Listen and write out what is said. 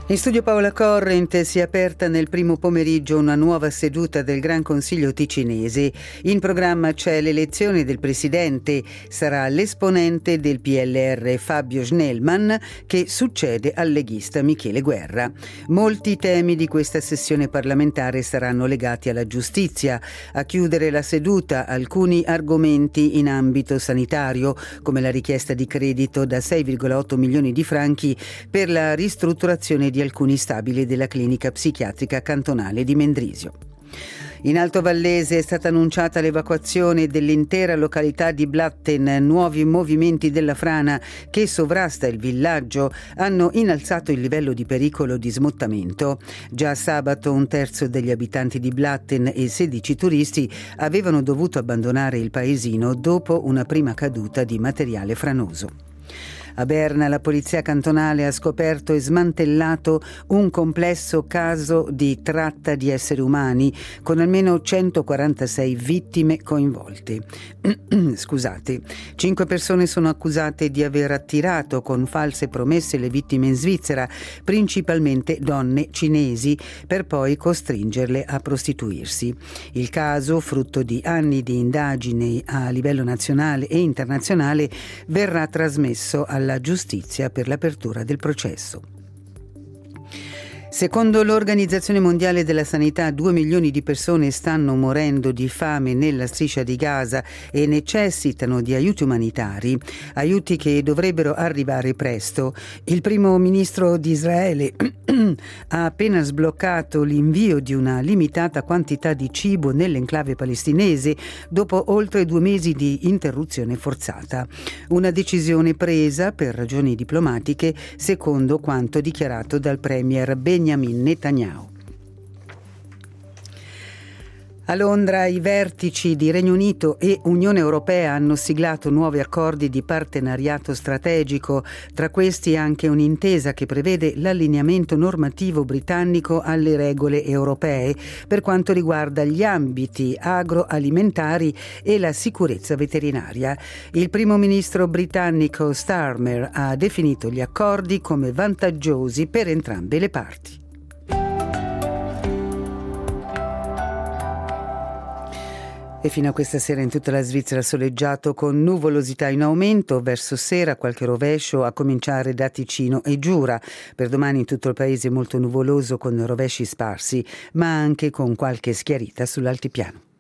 In studio Paola Corrent si è aperta nel primo pomeriggio una nuova seduta del Gran Consiglio ticinese. In programma c'è l'elezione del presidente. Sarà l'esponente del PLR Fabio Schnellmann che succede al leghista Michele Guerra. Molti temi di questa sessione parlamentare saranno legati alla giustizia. A chiudere la seduta alcuni argomenti in ambito sanitario, come la richiesta di credito da 6,8 milioni di franchi per la ristrutturazione di alcuni stabili della clinica psichiatrica cantonale di Mendrisio. In Alto Vallese è stata annunciata l'evacuazione dell'intera località di Blatten. Nuovi movimenti della frana che sovrasta il villaggio hanno innalzato il livello di pericolo di smottamento. Già sabato un terzo degli abitanti di Blatten e 16 turisti avevano dovuto abbandonare il paesino dopo una prima caduta di materiale franoso. A Berna la polizia cantonale ha scoperto e smantellato un complesso caso di tratta di esseri umani con almeno 146 vittime coinvolte. Scusate. 5 persone sono accusate di aver attirato con false promesse le vittime in Svizzera, principalmente donne cinesi, per poi costringerle a prostituirsi. Il caso, frutto di anni di indagini a livello nazionale e internazionale, verrà trasmesso alla giustizia per l'apertura del processo. Secondo l'Organizzazione Mondiale della Sanità, 2 milioni di persone stanno morendo di fame nella striscia di Gaza e necessitano di aiuti umanitari, aiuti che dovrebbero arrivare presto. Il primo ministro di Israele ha appena sbloccato l'invio di una limitata quantità di cibo nell'enclave palestinese dopo oltre 2 mesi di interruzione forzata. Una decisione presa per ragioni diplomatiche, secondo quanto dichiarato dal premier Benjamin Netanyahu. A Londra i vertici di Regno Unito e Unione Europea hanno siglato nuovi accordi di partenariato strategico, tra questi anche un'intesa che prevede l'allineamento normativo britannico alle regole europee per quanto riguarda gli ambiti agroalimentari e la sicurezza veterinaria. Il primo ministro britannico Starmer ha definito gli accordi come vantaggiosi per entrambe le parti. E fino a questa sera in tutta la Svizzera soleggiato con nuvolosità in aumento, verso sera qualche rovescio a cominciare da Ticino e Giura. Per domani in tutto il paese molto nuvoloso con rovesci sparsi, ma anche con qualche schiarita sull'altipiano.